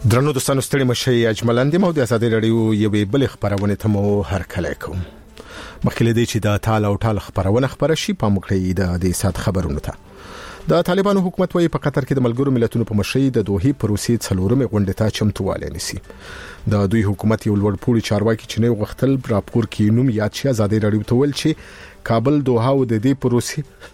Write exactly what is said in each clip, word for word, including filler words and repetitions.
درنو دوستانو ستړي مشي اجملان دي مو د ازادي رادیو یوې بل خبرونه ته مو هر کله کوم مخکې دې چې د تال او ټال خبرونه خبره شي په مخکې د دې سات خبرونه ته د طالبانو حکومت وایي په قطر کې د ملګرو ملتونو په مشرۍ د دوحې پروسې څلورمې غونډه ته چمتووالی نیسي د دوی حکومت یو لوړپوړي چارواکي چې نه وغختل راپور کې نوم یاد شي ازادي رادیو ته ول چې کابل دوحه او د دې پروسې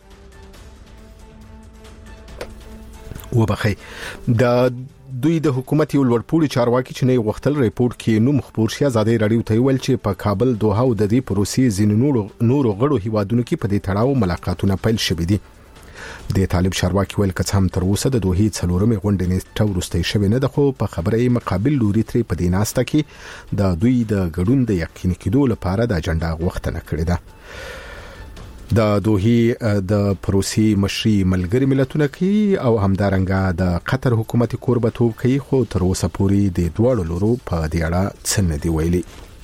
وبخي د دوی د حکومت یو لوړپوړي چارواکي چې نه وغختل ریپورت کې نوم خبر شي ازادي رادیو ته ویل چې په کابل دوحه او د دې پروسې زین نور نور غړو هیوادونو کې په دې تړاو ملاقاتونه پیل شوې دي د طالب چارواکي ویل چې هم تر اوسه د دوحې څلورمې غونډې نه تورسته شوې نه ده خو په خبرې مقابل لوري ترې په دیناسته کې د دوی د ګډون د یقین کېدو لپاره د اجنډا غوښتنه کړې ده د دوحې د پروسې مشري ملګری ملتونه کوي او همدارنګه د قطر حکومت کوربتوب کوي خو تر اوسه پورې د دوړو لورو په دې اړه څه نه دی ویلي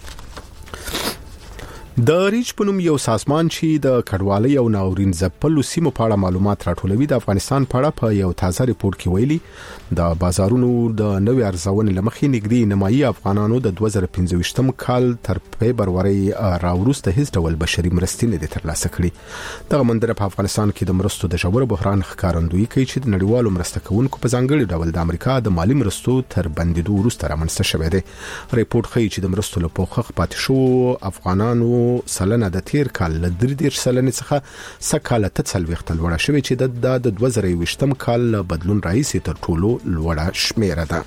د ریچ پنوم یو سازمان چې د کډوالۍ او ناورین ځپلو سیمو په اړه معلومات راټولوي د افغانستان په اړه په یو تازه ریپورت کې ویلي د بازارونو د نوې ارزونې لمخې نږدې نیمایي افغانانو د دوه زره پنځه ویشت کال تر فبروري راوروسته هیڅ ډول بشري مرستې نه دي ترلاسه کړې دغه منظره په افغانستان کې د مرستو د ژور بحران ښکارندویي کوي چې د نړیوالو مرسته کوونکو په ځانګړي ډول د امریکا د مالی مرستو تر بندیدو وروسته رامنځته شوې ده ریپورت ښیي چې د مرستو له پوښښ پاتې شو افغانانو سلنه د تیر کال ل درې دېرش سلنې څخه سکاله ته څلوېښت لوړه شوې چې د دوه زره یوویشتم کال بدلون راهیسې تر ټولو لوړه شمیره ده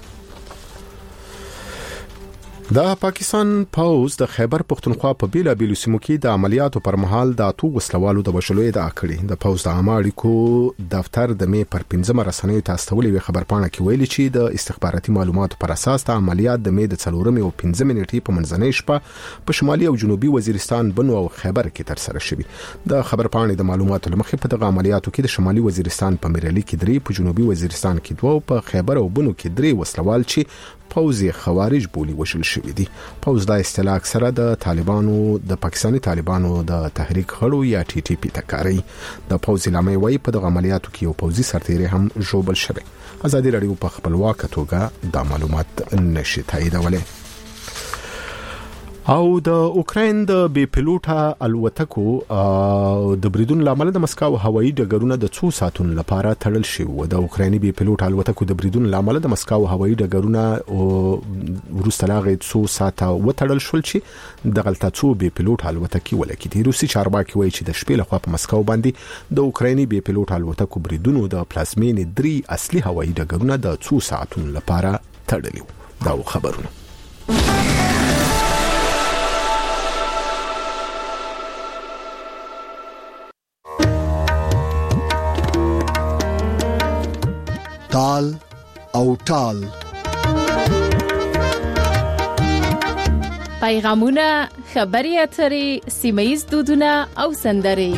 د پاکستان پوز د خیبر پختونخوا په بیلا بیلو سیمو کې د عملیاتو پر مهال د اتو وسلوالو د وشلو ادعا کړې د پوز د عامه اړیکو دفتر د می پر پنځمه رسنیو ته استولې خبرپاڼه کې ویلي چې د استخباراتي معلوماتو پر اساس د عملیات د می د څلورمې او پنځمې نیټې په منځنۍ شپه په شمالي او جنوبي وزیرستان بنو او خیبر کې تر سره شوی د خبرپاڼې د معلوماتو لمخې په دغه عملیاتو کې د شمالي وزیرستان په میرالي کې درې په جنوبي وزیرستان کې دوه او په خیبر او بنو کې درې وسلوال چې پوزي خوارج بولی وشل شوی دي پوز د اصطلاح سره د طالبانو د پاکستاني طالبانو د تحریک غړو یا ټي ټي پی تکاري د پوز لامې وای په د عملیاتو کې یو پوزي سرتیری هم جوړل شوی ازادي رادیو په خپلواک توګه د معلومات نشي تاییدولې او د اوکراین د بي پيلوټه الوتکو د بریدون لامل د مسکو هوایي ډګرونه د څو ساعتونو لپاره تړل شوی د اوکرایني بي پيلوټه الوتکو د بریدون لامل د مسکو هوایي ډګرونه ورسته لاغې څو ساعته وتړل شول چې د غلطه څو بي پيلوټه الوتکې ولکې دي روسي چارواکي وایي چې د شپې لخوا په مسکو باندې د اوکرایني بي پيلوټه الوتکو بریدونو د پلازمینې درې اصلي هوایي ډګرونه د څو ساعتونو لپاره تړلي دا خبرونه تال او ټال پیغامونه خبري اترې سیمایي دودونه او سندري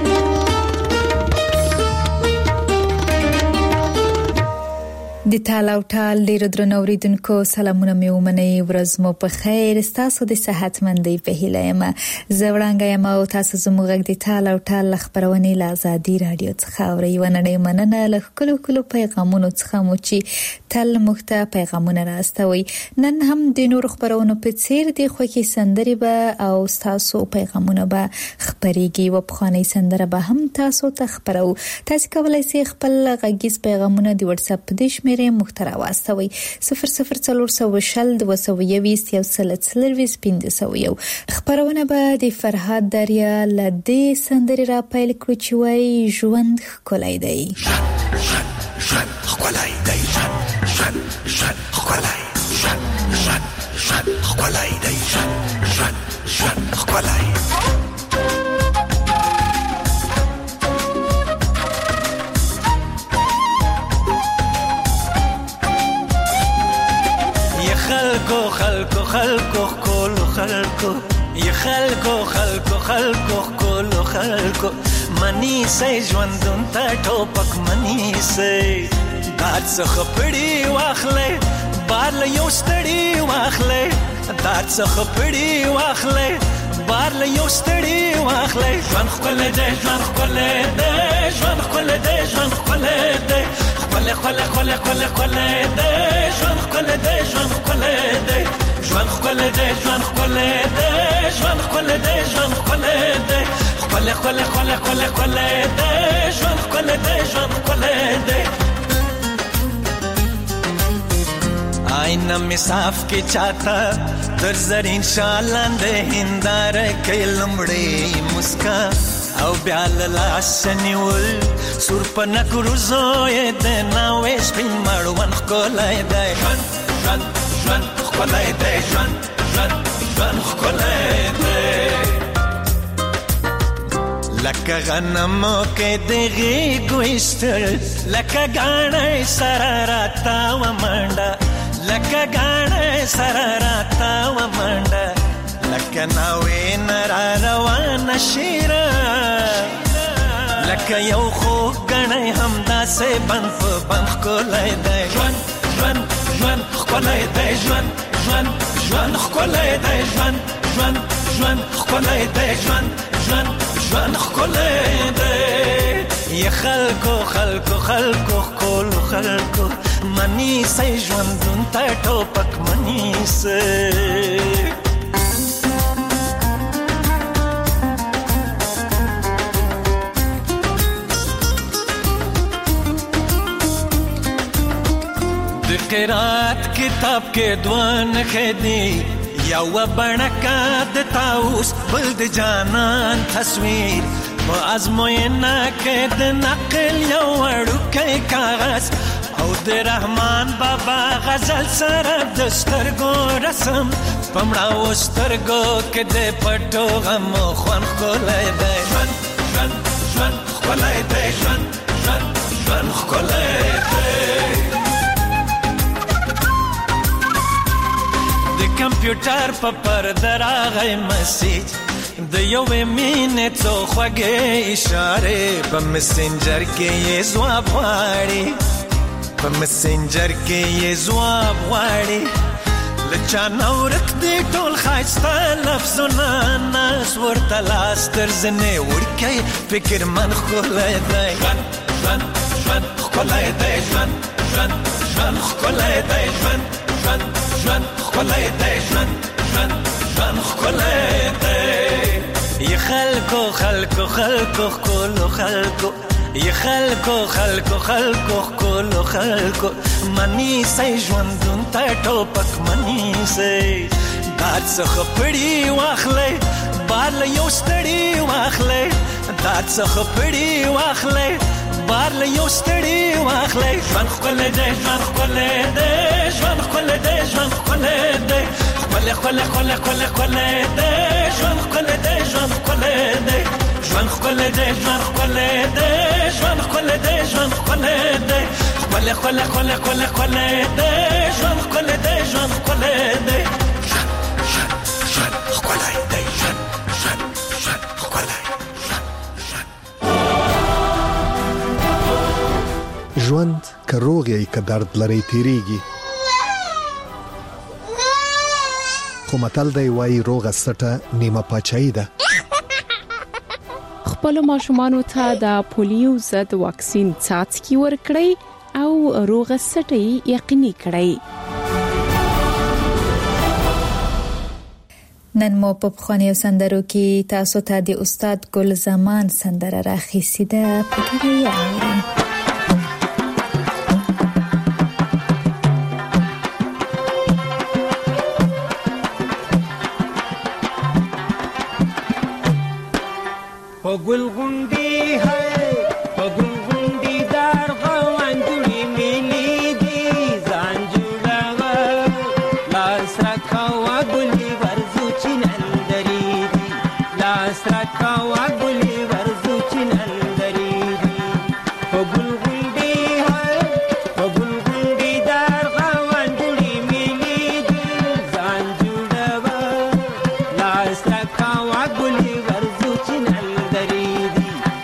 د تال او ټال ډیر درنو اوریدونکو سلامونه مې ومنئ ورځ مو په خیر تاسو د صحت مندي په هیله یم زوړانګه یم او تاسو زموږ د تال او ټال خبرونه له ازادي رادیو څخه اوري وننه مننه له کلو کلو پیغامونو څخه مو چې تل مخته پیغامونه راستوي نن هم د نور خبرونو په څیر دی خو کې سندري به او تاسو پیغامونه به خبريږي و په خاني سندره به هم تاسو ته خبرو تاسو کولای شئ خپل غږیز پیغامونه د واتس اپ د شمیرې مخترا واستوي صفر صفر څلور سوه شل دوه سوه یویشت یو سل څلوېښت پنځه سوه یو خبرونه به د فرهاد دریا لدې سندري را پیل کړو چې وای ژوند ښکلی دی ژوند ښکلی دی ژوند ژوند ښکلی ژوند ژوند ښکلی دی ژوند ژوند ښکلی خلکو خلکو خلکو کولو خلکو ی خلکو خلکو خلکو کولو خلکو منی سي ژوندون ته ټوپک منی سي دار څخه پړی واخلې بار له یو ستړي واخلې دار څخه پړی واخلې بار له یو ستړي واخلې ژوند خپل دې ژوند خپل دې ژوند خپل دې ژوند خپل دې خپل خل خل خل خل دې ژوند خل دې ژوند خل دې ژوند خل دې ژوند خل دې ژوند خل دې ژوند خل دې خل خل خل خل خل دې ژوند خل دې ژوند خل دې آئینه می صاف کی چاته در زرین شالند هندار کې لمړې مسکا او بیال لاسنی ول سور پنا کروزو یې د ناوې سپین مړون خلای دی ژوند ژوند ژوند خلای دی ژوند ژوند ژوند خلای دی لکه غنم کې دغه ګوښتل لکه غاڼې سره راتا و منډه لکه غاڼې سره راتا و منډه لکه ناوې نرا روان شیرا لکه یو خو غاڼې همدا سه بند په بند کولای دی ژوند ژوند ژوند کولای دی ژوند ژوند ژوند کولای دی ژوند ژوند ژوند کولای دی ژوند ژوند ژوند کولای دی یا خلکو خلکو خلکو کول خلکو منی سې ژوندون ته ټوپک منی سې د قرات کتاب کې دوان خدي یو بڼکا د تاوس بل د جانان تصویر په ازموینه کې د نقل یو وړوکی کاغذ او د رحمان بابا غزل سره د سترګو رسم پمړه و سترګو کې د پټو غم خوان خولای دی ژوند ژوند ژوند خولای دی ژوند ژوند ژوند خولای دی د کمپیوټر په پرده راغی مسیج د یوې مینې څو خوږې اشارې په مسنجر کې یې ځواب غواړي په مسنجر کې یې ځواب غواړي له چا نه ورک دی ټول ښایسته لفظونه ناس ورته لاس تر زنې وړکی فکر من ښکلی دی ژوند ژوند ژوند ښکلی دی ژوند ژوند ژوند ښکلی دی ژوند ژوند ژوند ښکلی دی ژوند ژوند ژوند ښکلی دی ی خلکو خلکو خلکو ښکلو خلکو ی خلکو خلکو خلکو ښکلو خلکو منی سئ ژوندون ته ټوپک منی سئ دا څخه پړي واخلئ بار له یو ستړي واخلئ دا څخه پړي واخلئ بار له یو ستړي واخلئ ژوند ښکلی دی ژوند ښکلی دی ژوند ښکلی دی ژوند ښکلی دی ښکلی ښکلی ښکلی ښکلی ښکلی دی ژوند ښکلی دی ژوند ښکلی دی ژوند ښکلی دی ژوند ښکلی دی ژوند ښکلی دی ژوند ښکلی دی ښکلی ښکلی ښکلی ښکلی ښکلی دی ژوند ښکلی دی ژوند ښکلی دی ژوند ژوند ژوند ښکلی دی ژوند ژوند ژوند ښکلی ژوند که روغ یې که درد لري تیریږي خو متل دی وایي روغه سټه نیمه پاچاهي ده خپل ماشومانو ته د پولیو ضد واکسین څاڅکي ورکړئ او روغه سټه یقیني کړئ نن مو په بخوانیو سندرو کې تاسو ته د استاد ګل زمان سندره راخیستې ده په کې اورئ पगुल गुंडी है पगुल गुंडी दार गवांजुड़ी मिली दी जानजुड़ा लास रखावा गुली वर्जू चिनंदरी दी लास रखावा गुली वर्जू चिनंदरी दी पगुल गुंडी है पगुल गुंडी दार गवांजुड़ी मिली दी जानजुड़ा लास रखावा गुली वर्जू चिनंदरी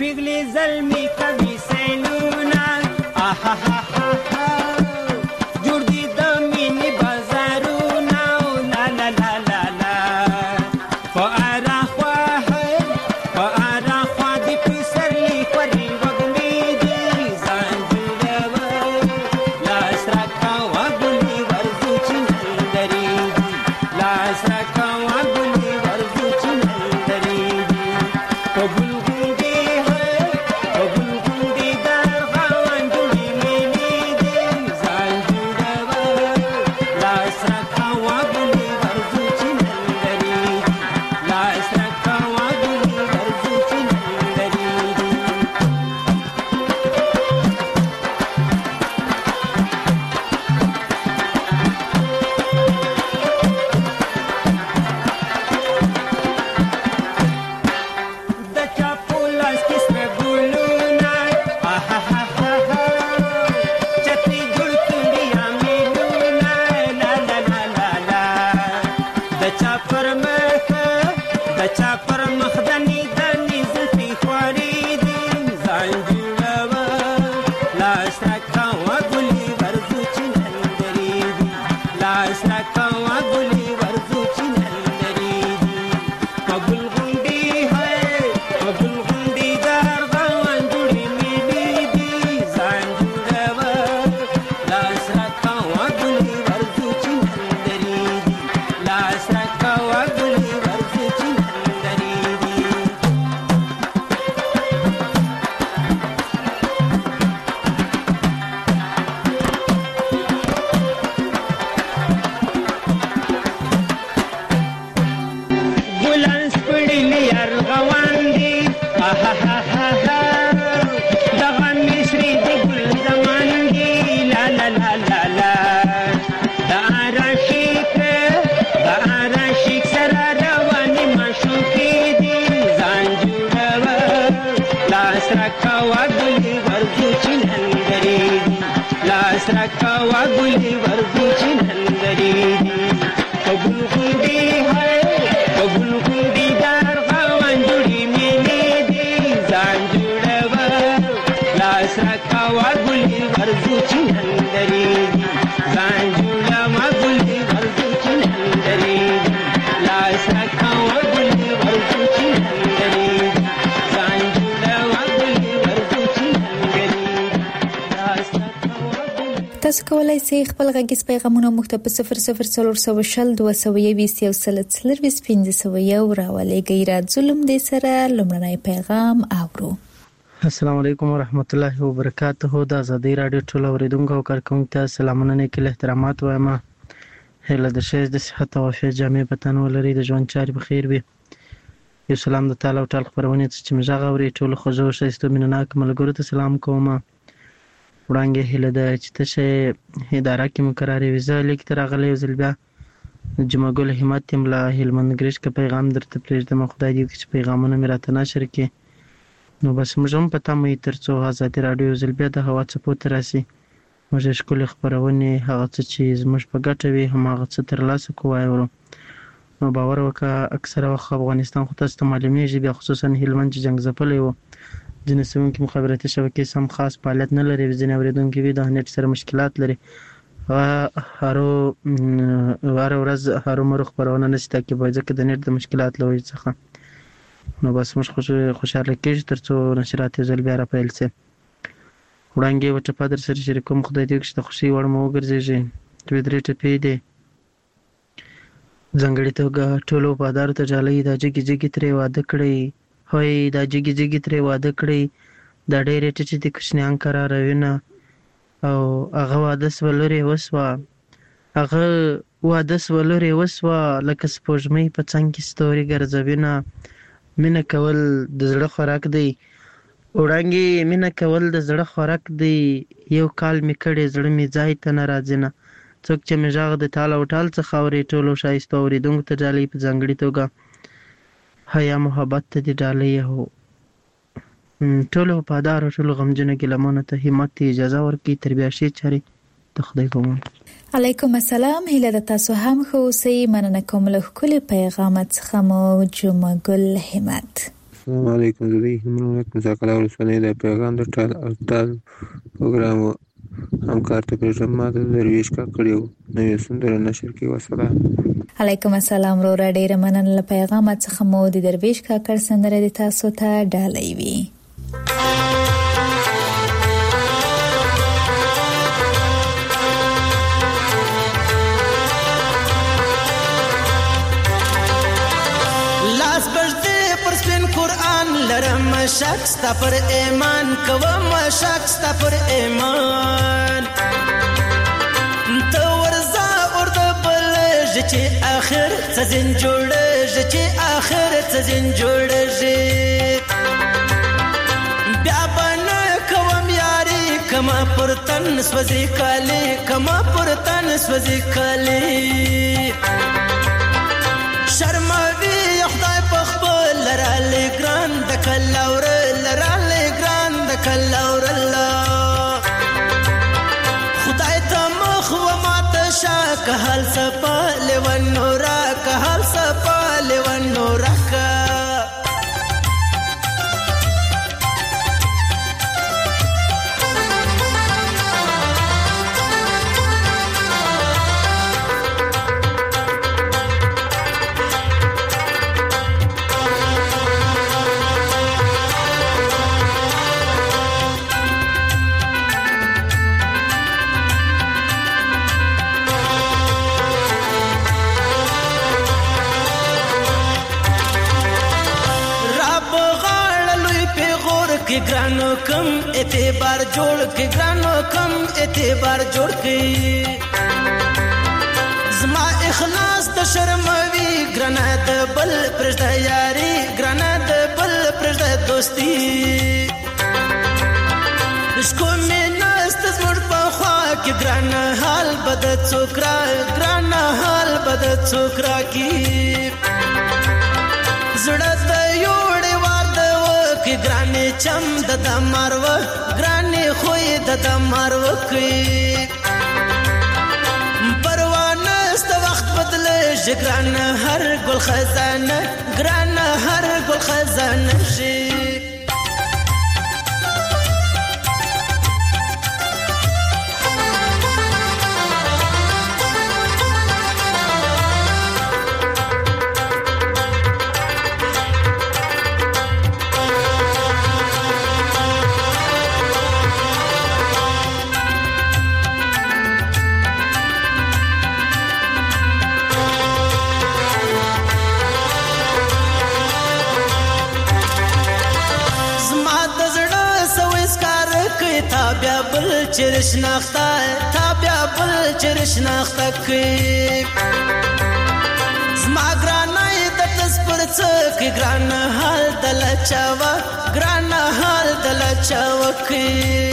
پیغلی زلمی کوي سیلونه آها ها ها ها جوړ دي د مینې بازارونه لا لا لا لا لا فارا خوا فارا خوا دې پسرلی خوري وګمې دي ځان جوړوه لاس راکوه ګلې ورځو چې نندرېږي لاس راکوه ګلې ورځو چې نندرېږي په ګل غونډې په ګل غونډې در غوان جوړې مېلې دي ځان جوړوه لاس راکوه ګلې ورځو چې نندرېږي لاس راکوه ګلې ورځو چې نندرېږي د چا په لاس کې سره ګلونه آها ها ها ها چترۍ جوړ کړي امیلونه لا لا لا لا لا د چا پر مخ د چا پر مخ د نیدنې زلفې خوارې دي ځان جوړوه لاس راکوه ګلې ورځو چې نندرېږي لاس راکوه ګلې ورځو چې نندرېږي په ګل غونډې په ګل غونډې در غوان جوړې مېلې دي ځان جوړوه لاس راکوه ګلې ورځو چې نندرېږي لاس راکوه ګلې ورځو چې نندرېږي ګلان سپړلي ارغوان دي آها ها ها ها دغه مصري د ګل زمان دي لا لا لا لا لا د عاشق د عاشق سره روانې معشوقې دي ځان جوړوه لاس راکوه ګلې ورځو چې نندرېږي لاس راکوه ګلې ورځو چې نندرېږي په ګل غونډې په ګل غونډې در غوان جوړې مېلې دي ځان جوړوه لاس راکوه ګلې ورځو چې نندرېږي ځان جوړوه ګلې ورځو چې نندرېږي لاس راکوه ګلې ورځو چې نندرېږي ځان جوړوه ګلې ورځو چې نندرېږي لاس راکوه ګلې تاسو کولای شئ خپل غږیز پیغامونه مو ته په صفر صفر څلور سوه شل دوه سوه یوویشت یو سل څلرویشت پنځه سوه یو راولېږئ. راځو لومړی سره لومړنی پیغام اورو. السلام علیکم ورحمت الله وبرکاته. د ازادي رادیو ټول اوریدونکو او کارکونکو ته سلامونه نیکل احترامات وایم. هله د ښه د صحت او عافیت جامې په تن ولري، د ژوند چارې په خیر وي. یو سلام د تعالی او ټال خبرونه چې موږ غوړي ټول خوځو شایسته مینناک ملګرو ته سلام کوم. وړاندې هله د چې تشه اداره کې مقرره ویزه لیک تر غلې وزل بیا جمعه ګل همت تم لا هلمند ګریش کا پیغام درته پرېږدم. خدای دې چې پیغامونه مې راته نشر کړي. نو بس موږ هم پته مې ترڅو ازادي رادیو وزل بیا د هوا څپو تر راسي موږ ښکل خبرونه هغه څه چې زموږ په ګټه وي هم هغه څه تر لاسه کوی ورو. نو باور وکړه اکثره وخت افغانستان خو تاسو ته معلومیږي بیا خصوصا هلمند چې جنگ ځپلی و ځینې سیمو کې مخابراتي شبکې سم خاص فعالیت نه لري، ځینې اورېدونکي وي د نت سره مشکلات لري. هارو هر ورځ هارو مرو خبرونه نشي تعقیبوي ځکه د نت د مشکلات له وجې څخه. نو بس موږ خوشاله کېږو ترڅو نشرات یې ځل بیا را پیل شي. وړاندې و ټپه در سره شریکوم. خدای دې چې د خوښۍ وړ مو وګرځېږي. دوې درې ټپې دي ځانګړې توګه ټولو وفادارو ته ډالۍ دا جګې جګې ترې واده کړی هوی دا جګې جګې ترې واده کړی دا ډېرې ټیټې دي کوچنیان قراروینه او هغه واده سوه لورې وسوه هغه واده سوه لورې وسوه لکه سپوږمۍ په څنګ کې ستوري ګرځوینه. مینه کول د زړه خوراک دی وړانګې مینه کول د زړه خوراک دی. یو کال مې کړی زړه مې ځای ته نه راځي نه څوک چې مې غږ د ټال او ټال څخه اوري ټولو ښایسته اورېدونکو ته ډالۍ په ځانګړې توګه حیا محبت ته دې ډالۍ هو ټولو وفادارو ټولو غمجنو ګیلمانو ته همت اجازه ورکړي تر بیا ښې چارې د خدای په امان. علیکم السلام. هیله د تاسو هم ښه اوسئ. مننه کوم له ښکلي پیغام څخه مو جمعه ګل همت. السلام علیکم. زه د هلمند مزاکله ولسوالۍ د پیغام د ټال او ټال پروګرام همکار ته پرېږدم. ما د درویش کاکړ یو نوې سندره نشر کړې. وسلام. علیکم السلام وروره، ډیره مننه له پیغام څخه مو د درویش کاکړ سندره د تاسو ته ډالۍ وي. لرم شک ستا پر ایمان، کوم شک ستا پر ایمان. ته ورځه اور د بلژ چې آخر څه زین جوړژ چې آخر څه زین جوړژ. بیا بنه کوم یاري کما پر تن سوځي کالي، کما پر تن سوځي کالي. شرموي خدای په خپل لرالې ګران د کلاور لرالې ګران د کلاور الله. خدای ته مخ و ماته شا که حال سپاله و نورا که حال سپاله و نورا که کی ګرانو کم اعتبار جوړ کی ګرانو کم اعتبار جوړ کی. زما اخلاص د شرموي ګرانه د بل پرځه یاري، ګرانه د بل پرځه دوستي. شکو مې نست زموږ په خوا کې ګرانه حال بد څوکرا، ګرانه حال بد څوکرا کی. زړه د یوړې وار د وکي ګرانې چم د د مارو ګرانې خوې د د مارو کوي. پروانه ست وخت بدله ګرانه هر ګل خزانه، ګرانه هر ګل خزانه شي. چرش ناخته تابیا بل چرش ناخته کی. زما ګرانای د تس پر څک ګران حال دل چاوا، ګران حال دل چاوا کی.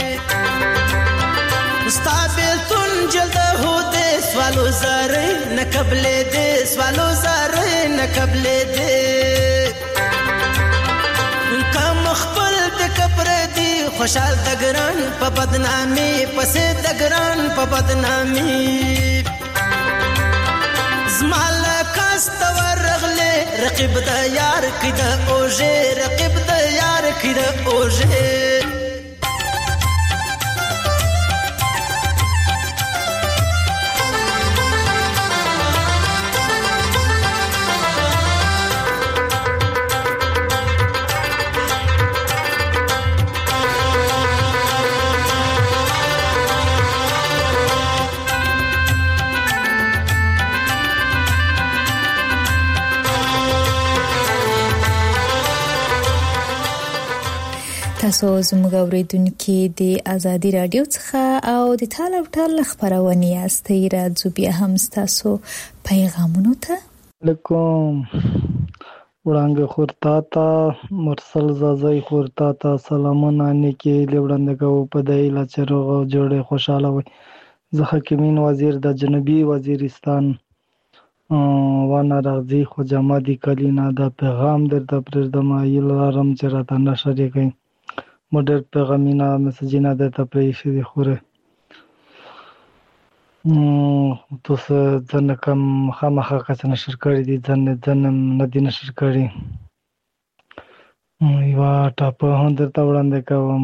مستقبل تون جلد هو دے سوالو زاره نه قبل دے سوالو زاره نه قبل دے. کم خپل د کبر دی خوشحال دګران په بدنامي پسې دګران په بدنامي. زمال کاست ورغله رقیب د یار کده اوجه، رقیب د یار کده اوجه. تاسو زموږ اوریدونکو د ازادي رادیو څخه او د ټال او ټال خبرونه یاستئ. راځو بیا هم تاسو پیغامونو ته. علیکم وړاندې خورتا تا مرسل زازای خورتا تا سلامونه نیکی لوړندګو په دایله چرغ جوړه خوشاله وي. زه حکیمین وزیر د جنوبي وزیرستان وانا راځي خو جمادي کلینا دا پیغام درته پرېږدم. ایل لرم چې راته نشر کوي مډر پیغامینا مسجینا درته پرېښي دي خوره تاسو ځنه کوم خامخا کس نشر کړی دي ځنه ځنه نه دي نشر کړی. یوا ټاپه هم درته وړاندې کوم.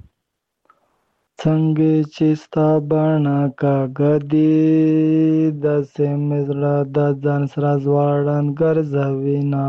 څنګه چې ستا بڼه کاږه دي داسې مې زړه د ځان سره ځوړند ګرځوینه.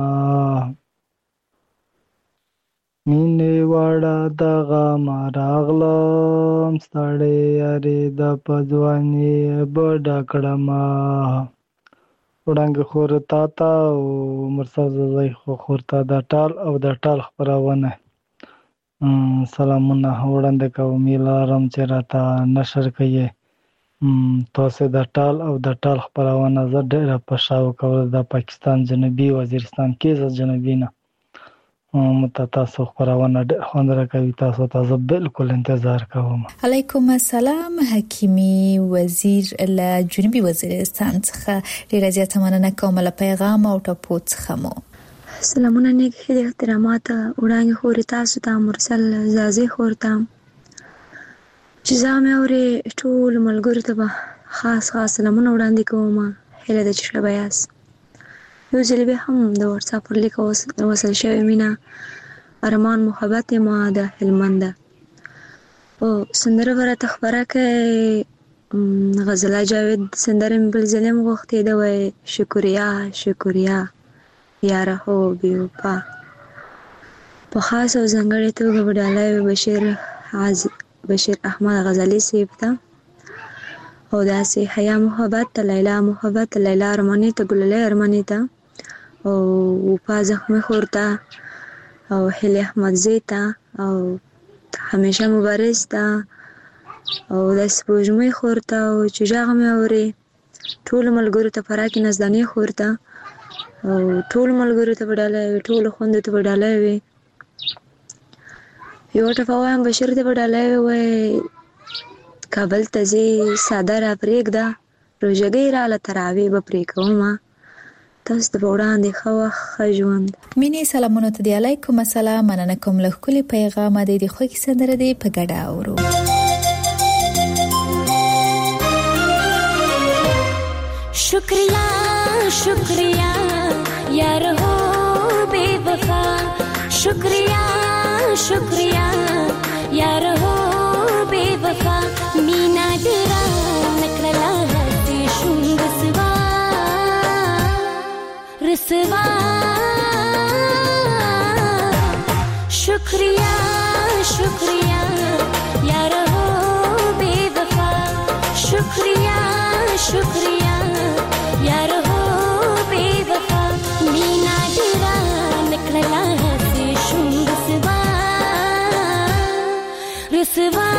مینې واړه د غمه راغلم ستړی یارې د په ځواني بډه کړمه. وړانګې خور تا ته او مرسل زوی خور ته د ټال او د ټال خپرونه سلامونه وړاندې کوم. لرم چې راته نشر کوي تاسو د ټال او د ټال خپرونه زه ډېره په شاو کول د پاکستان جنوبي وزیرستان کې ز جنوبي نه مت تاسو خبرونه خوند راکوي. تاسو ته زه بالکل انتظار کوم. علیکم السلام. حکیمی وزیر له جنوبي وزیرستان څخه ډیره زیاته مننه کوم له پیغام او ټاپو څخه مو. سلامونه نیک هدي احترامات وړاندې خوري تاسو ته مرسل زازي خورته چې زامه اوري ټول ملګرو ته خاص خاص سلامونه وړاندې کوم. هله د چشره بیاس یو ځل به هم د واتساپ پر لیک وصل شوی مینا ارمان محبت ما د هلمند او سندره ورته خبره کوي غزلا جاوید سندره بل ظلم غوښتي دا وای شکریا شکریا یاره هو بیوپا په خاص او ځنګړې توګه وډالای بشیر حاضر بشیر احمد غزالی سیب ته او داسې حیا محبت لیلا محبت لیلا ارمانی ته ګلله ارمانی ته او په زخمه خورتا او هلی احمد زیتا او همیشه مبارز تا او د سپوږمۍ خورتا او چجاغ مې اوري ټول ملګرو ته پراکې نزدانې خورتا او ټول ملګرو ته وډاله ټول خوند ته وډاله وي. یو ټفاوام بشیر ته وډاله وي کابل ته زی ساده را پرېږده روژګۍ راله تراوی به پرې کومه تاسو ته وړاندې ښه وخت ښه ژوند. مینې سلامونه ته دی. علیکم السلام. مننه کوم له ښکلي پیغامه دی د خوږې سندره دی په ګډه اورو. شکریہ شکریہ یار ہو بے وفا شکریہ شکریہ یار ہو بے وفا مینا دیرا نکړلا هستی شوم رسوا رسوا شکریہ شکریہ یار ہو بے وفا شکریہ شکریہ یار ہو بے وفا مینا دیرا نکړلا هستی شوم رسوا رسوا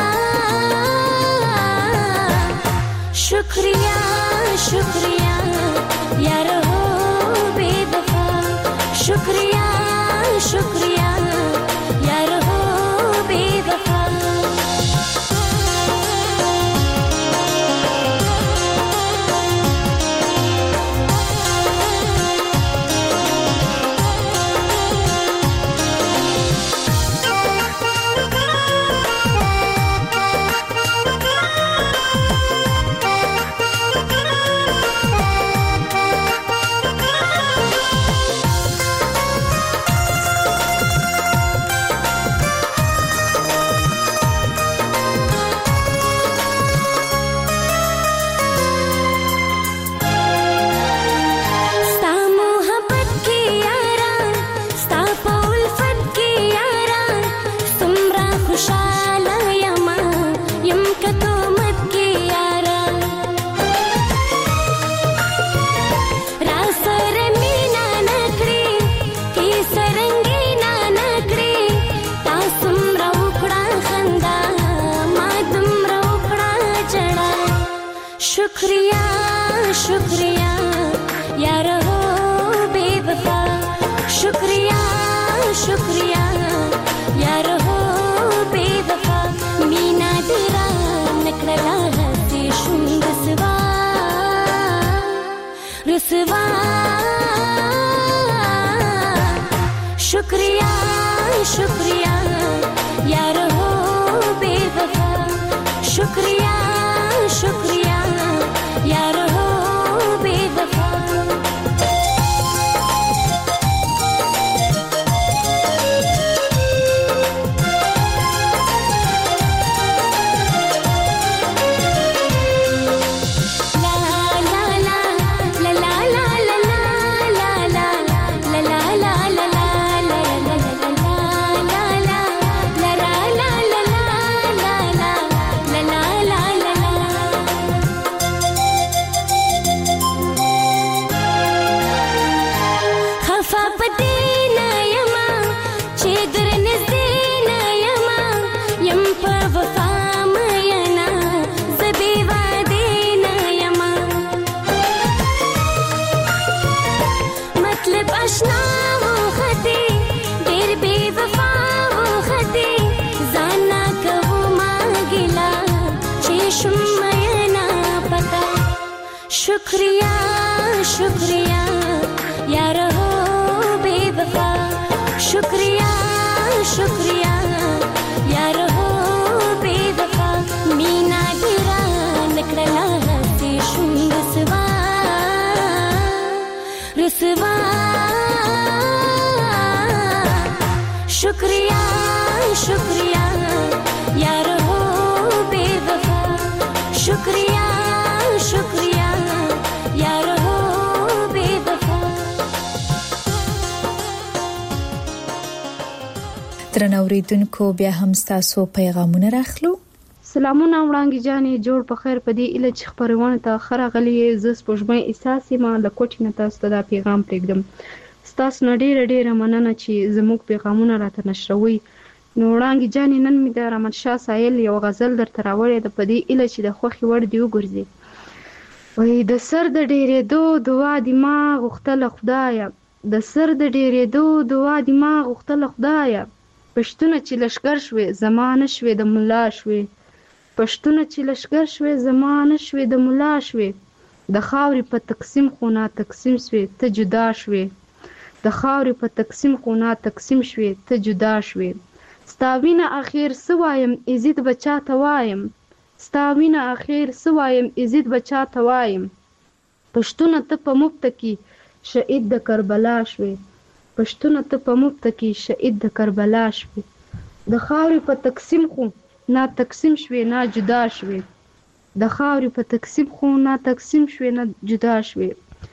شکریہ شکریہ یار ہو بے وفا شکریہ شکریہ یار ہو بے وفا شکریہ شکریہ یار ہو بے وفا شکریہ شکریہ یار ہو بے وفا مینا دیرا نکړلا هستی شوم رسوا رسوا شکریہ شکریہ یار ہو بے وفا شکریہ شکریہ یار ہو بے وفا शुक्रिया शुक्रिया यार हो बेवफा शुक्रिया शुक्रिया यार हो बेवफा मीना गिरा नकड़ला हंसी शुंग रसवा रसवा शुक्रिया शुक्रिया यार हो बेवफा शुक्रिया शुक्रिया यार हो बेवफा درنوریدونکو بیا هم ستاسو پیغامونه راخلو. سلامونه وړاندې جانې جوړ په خیر په دې اله چې خبرونه ته خره غلي ز سپوږمۍ احساسې ما د کوټې نه تاسو ته دا پیغام پرېږدم. ستاسو نه ډېره ډېره مننه چې زموږ پیغامونه راته نشروي. نو وړاندې جانې نن مې د رحمت شاه سایل یو غزل درته راوړې ده په دې اله چې د خوښې وړ دې وګرځي. وایي د سر د ډېرېدو دعا دې ما غوښتله خدایه د سر د ډېرېدو دعا دې ما غوښتله خدایه پښتونه چې لشکر شوې زما نه شوې د ملا شوې پښتونه چې لشکر شوې زما نه شوې د ملا شوې د خاورې په تقسیم خو نا تقسیم شوې ته جدا شوې د خاورې په تقسیم خو نا تقسیم شوې ته جدا شوې ستا وینه اخر څه وایم عزت به چاته وایم ستا وینه اخر څه وایم عزت به چاته وایم پښتونه ته په مفته کې شهید د کربلا شوې پښتونه ته په مفته کې شهید د کربلا شوې د خاورې په تقسیم خو نا تقسیم شوې نا جدا شوې د خاورې په تقسیم خو نا تقسیم شوې نا جدا شوې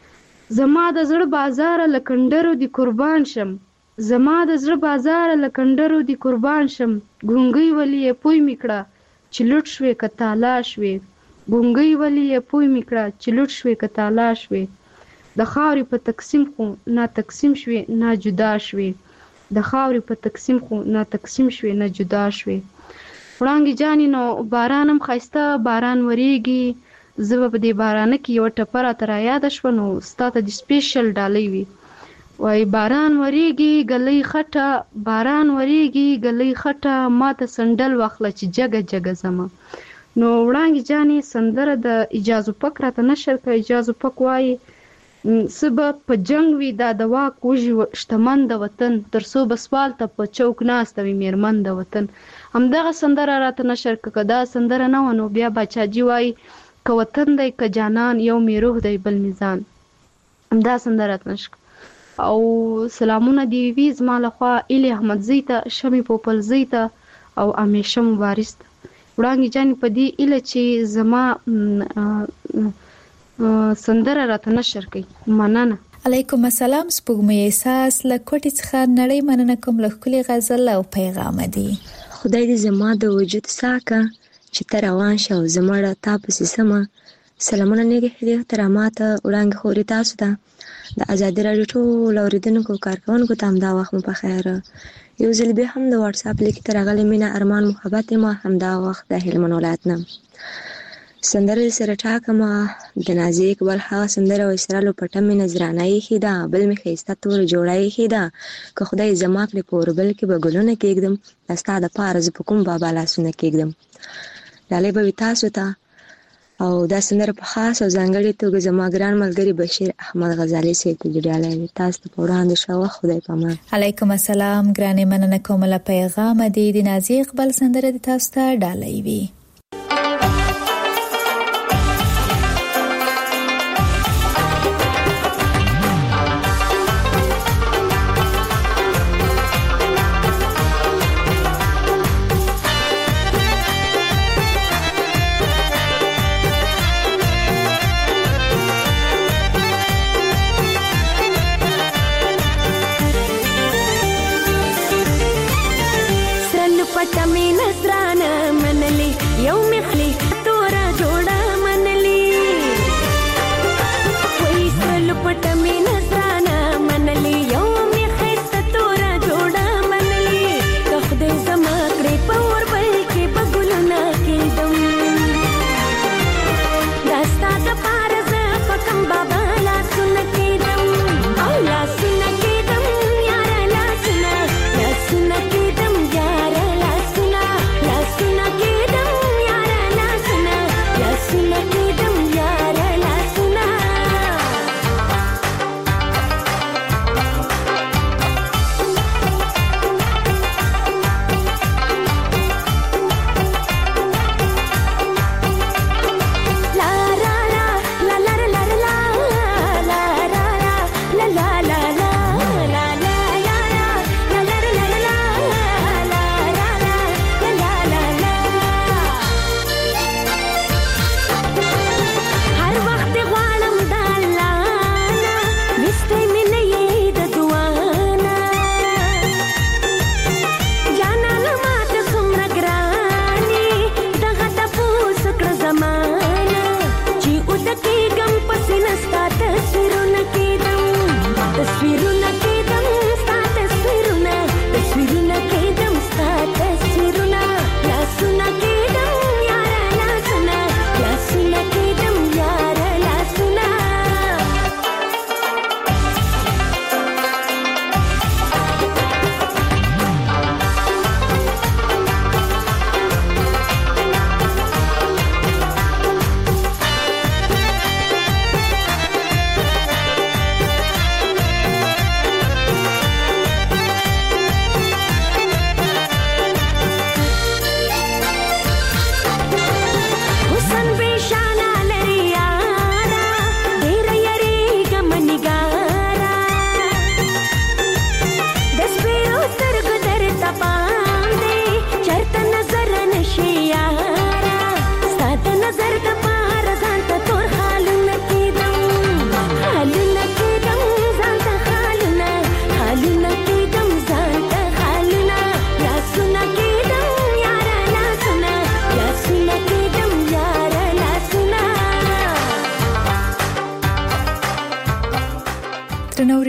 زما د زړه بازار لکندرو دی قربان شم زما د زړه بازار لکندرو دی قربان شم ګونګي ولی پوي میکړه چې لټ شوې کتالا شوې ګونګي ولی پوي میکړه چې لټ شوې کتالا شوې د خاورې په تقسیم خو نا تقسیم شوې نا جدا شوې د خاورې په تقسیم خو نا تقسیم شوې نا جدا شوې وړانګې جانې نو بارانم ښایسته باران وریږي زه به په دې بارانه کې یوه ټپه راته رایاده شوه نو ستا ته د سپیشل ډالۍ وي وایي باران وریږي ګلۍ خټه باران وریږي ګلۍ خټه ما ته سنډل واخله چې جګه جګه ځمه نو وړانګې جانې سندره د اجازو پک راته نشر کړه اجازو پک وایي څه به په جنګ وي دا د واک وږي شتمن د وطن تر څو به سوال ته په چوک ناسته وي میرمن د وطن همدغه سندره راته نشر کړه که دا سندره نه وه نو بیا باچاجي وایي که وطن دی که جانان یو می روح دی بل میزان همدا سندره راته نشر او سلامونه دی وي زما لخوا ایلي احمدزۍ ته شمې پوپلزۍ ته او امیشه مبارز ته وړانګې جانې په دې ایله چې زما سندره راته نشر کوي مننه علیکم السلام سپوږمۍ احساس له کوټې څخه نړۍ مننه کوم له ښکلي غزل او پیغام دی خدای دې زما د وجود ساکه چې ته روان شه او زمړه تا پسې سمه سلامونه نیک هدیه احترامات وړاندې خوري تاسو ته د ازادي راډیو ټول اوریدونکو کارکونکو ته همدا وخت مو په خیر یو ځل بیا هم د واتس اپ لیک ته راغلی مینه ارمان محبت ما همدا وخت د هلمند ولایت نه سندره سره ټاکمه د نازي اقبال هغه سندره وسرالو پټه مې نظرانه یې خېدا بل مې خېسته تور جوړه یې خېدا که خدای زما کړې په اوربل کې به ګلونه کېږدم ستا د پاره زه په کوم بابا لاسونه کېږدم ډالۍ به وي تاسو ته او دا سندره په خاص او ځانګړې توګه زما ګران ملګري بشیر احمد غزالي صاحب ته ډالۍ وي تاسو ته په وړاندې شوه خدای پامان علیکم السلام ګرانې مننه کوم له پیغام دی د نازي اقبال سندره د تاسو ته ډالۍ وي Last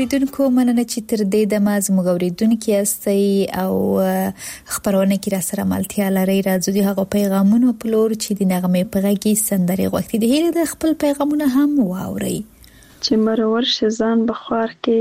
اوریدونکو مننه چې تر دې دمه زموږ اوریدونکو یاستئ او خبرونه کې را سره ملتیا لري. راځو د هغه پیغامونو په لور چې د نغمې په غږی سندري غوښتي دي هیله د خپل پیغامونه هم واوري. چې مرور شزان بخار کې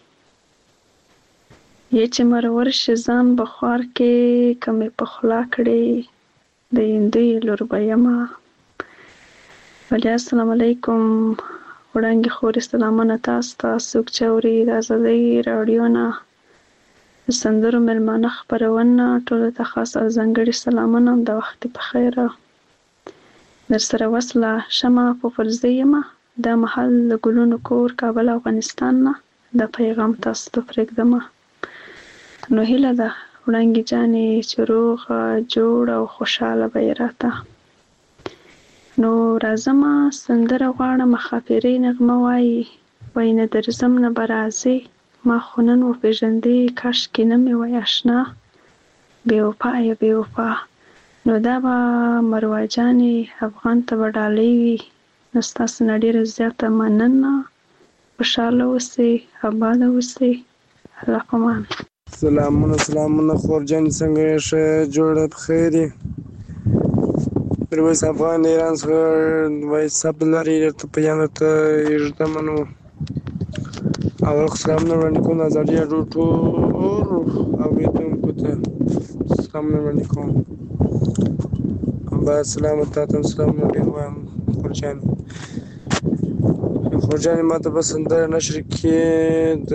یې چې مرور شزان بخار کې کمې په خلا کړې د اندوی لور بیاما. ولی السلام علیکم وړاندې خور سلامونه تاسو ته څوک چې اوري د ازادۍ رادیو نه سندرو ملمانه خبرونه ټول ته خاص او ځانګړي سلامونه د وخت په خیر در سره وصله شمه په فرضیه د محل ګلونو کور کابل افغانستان نه د پیغام تاسو ته پرېږدم. نو هیله ده وړاندې جانې چې روغ جوړ او خوشاله به یې راته. نو راځم سندره غواړم خاطرې نغمه وایي وای نه درځم نه به راځې ما خو نن وپېژندې کاشکې نه مې وای اشنا بې وفا یا بې وفا. نو دا به مروه جانې افغان ته به ډالۍ وي. نو ستاسو نه ډېره زیاته مننه. خوشحاله اوسئ اباده اوسئ. الله پامان. سلامونه سلامونه خور جان څنګه یې ښه جوړه بخیر یې. میرویس افغان د ایران څخه وایي سب لري درته پیام درته یږدمه. نو اول خو سلامونه وړاندې کوم د ازادي راډیو ټول اورېدونکو ته سلامونه وړاندې کوم. باید سلام تا ته هم سلامونه ډېر وایم خور جانې. خور جانې ما ته به سندره نشر کړي د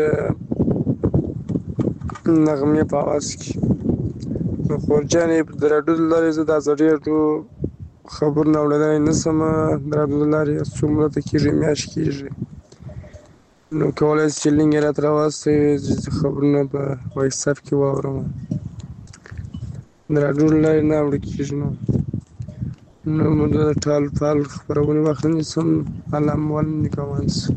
نغمې په اواز کې. نو خور جانې د راډیو له لارې زه د ازادي راډیو خبرونه اورېدلی نه شم. د راډیو له لارې څومره ته کېږي میاشت کېږي. نو کولی شئ چې لینک یې راته راواستوئ چې خبرونه په وایساپ کې واورم. د راډیو له لارې نه اورېدل کېږي. نو نو موږ د ټال ټال خپرونې وخت نیسم الله مو ولې کوان شي.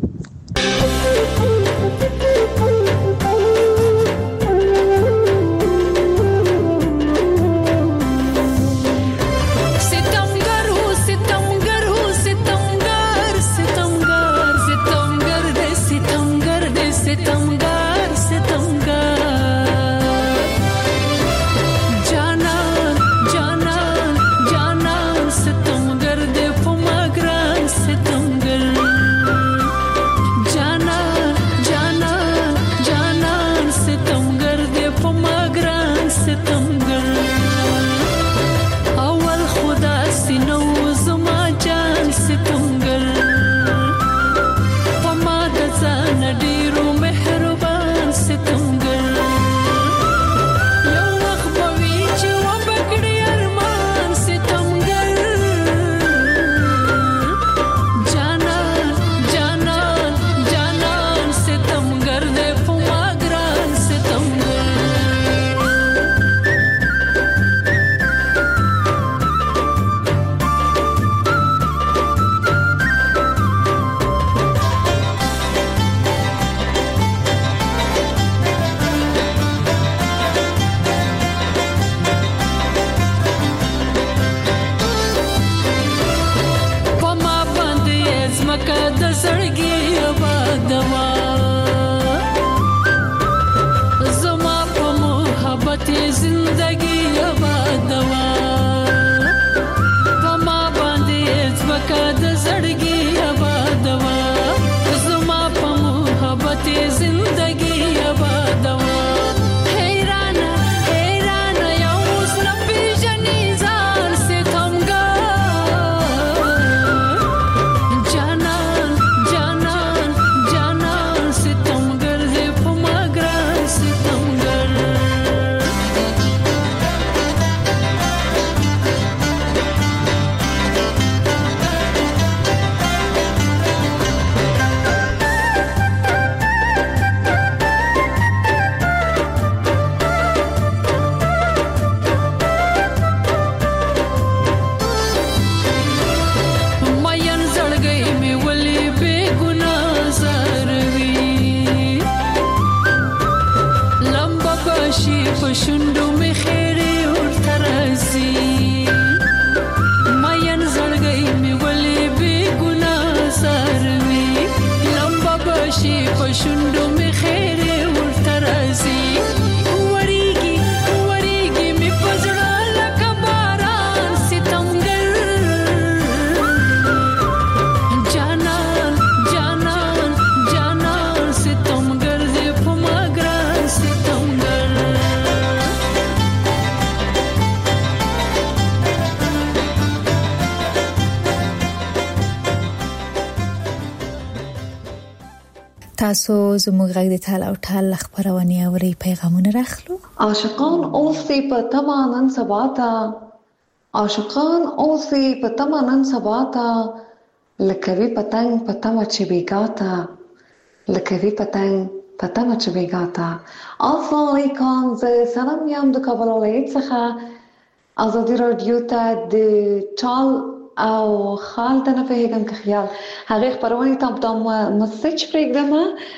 تاسو زموږ غږ د تال او ټال خبرونه اوري پیغامونه راخلو. عاشقان اوسې په تمه نن سبا ته، عاشقان اوسې په تمه نن سبا ته، لکوي پتنګ په تمه چې بیګا ته، لکوي پتنګ په تمه چې بیګا ته. السلام علیکم، زه سلام یم د کابل ولایت څخه. ازادي رادیو ته د ټال او خال ته نه پوهېږم که خیال هغې خپرونې ته دا مسج پرېږدم.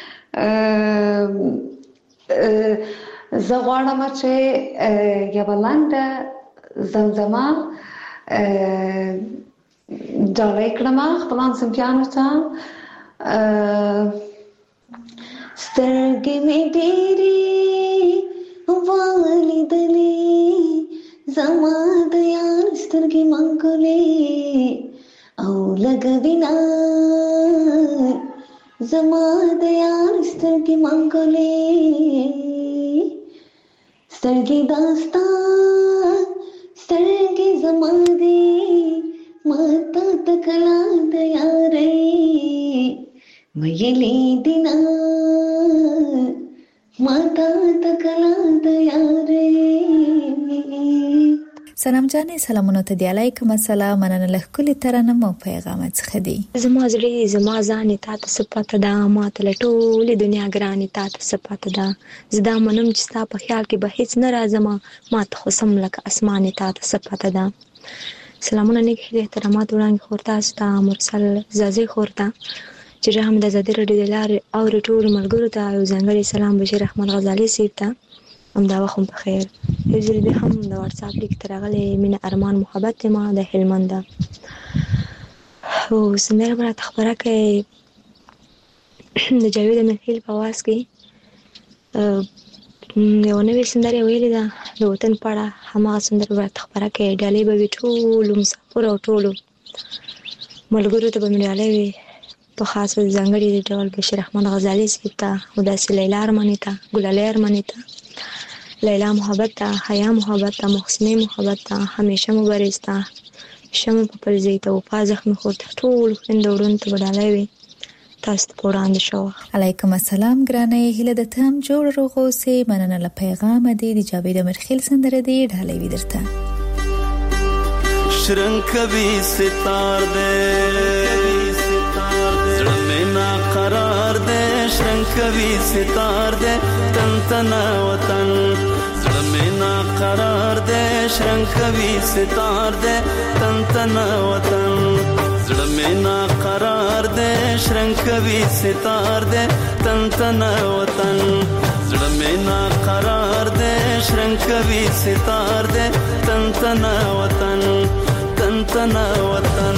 زه غواړم چې یوه لنډه زمزمه ډالۍ کړم خپلو همصنفیانو ته. سترګې مې ډېرې ولیدلې، زما د یار سترګې منګولې او لږه وینا، زما د یار سترګې منګولې، سترګې داستا سترګې زما دې، ما تا ته کله د یارۍ ویلې دي نه، ما تا ته کله د یارۍ. سلام جانې، سلامونه ته دی. علیکم السلام. مننه له ښکلې ترانه مو پیغام څخه دی. زما زړه زما ځانې تا ته څه پته ده، ما ته له ټولې دنیا ګرانې تا ته څه پته ده. زه دا منم چې ستا په خیال کې به هېڅ نه راځمه، ما ته خو سم لکه اسمانې تا ته څه پته ده. سلامونه نیک هیلې احترامات وړاندې خور تاسو ته، مرسل زازۍ خور ته چې رحم د ازادي راډیو د لارې اورې ټولو ملګرو ته یو ځانګړی سلام بشیر احمد غزالي صاحب ته. همدا وخت هم په خیر. یو ځل بیا هم د واتساپ لیک ته راغلی مینه ارمان محبت ما د هلمند ده. او سندره به راته خپره کړئ د جاوید امنخیل په اواز کې. یوه نوې سندره یې ویلې ده د وطن په اړه، هماغه سندره به راته خپره کړئ. ډالۍ به وي ټولو مسافرو او ټولو ملګرو ته به مې ډالۍ وي، په خاص ځانګړي ډول بشیر احمد غزالي صاحب ته، او داسې لیلا ارماني ته، ګلالۍ ارماني ته، لیلا محبت ته، حیا محبت ته، محسنې محبت ته، همیشه مبارز ته، شمع په پلزۍ ته، وفا زخمي خور ته، ټولو خویندو وروڼو ته به ډالۍ وي. تاسو ته په وړاندې شوه. علیکم السلام ګرانې، هیله ده ته هم جوړ روغ اوسې. مننه له پیغامه دی. د جاوید امرخیل سندره دی ډالۍ وي درته. شرنګ کوي ستار دې زړه مې نا قرار دې، شرنګ کوي ستار دې تن تنا وطن، زړه مې نا قرار دې شرنګ کوي ستار دې تن تنا وطن، زړه مې نا قرار دې شرنګ کوي ستار دې تن تنا وطن، زړه مې نا قرار دې شرنګ کوي ستار دې تن تنا وطن، تن تنا وطن.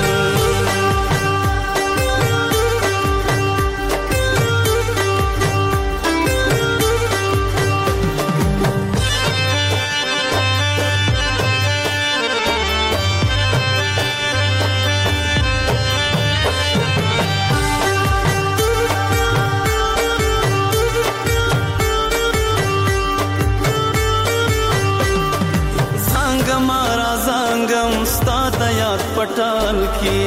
پټال کې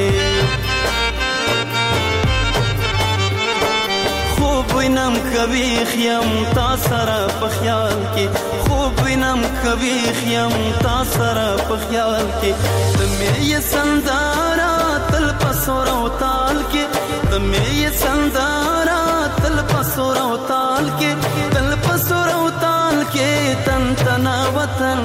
خوب وینم کوي خیم تا سره په خیال کې، خوب وینم کوي خیم تا سره په خیال کې، تمې یې سندارا تل پسور او تال کې، تمې یې سندارا تل پسور او تال کې، تل پسور او تال کې تن تنا وطن،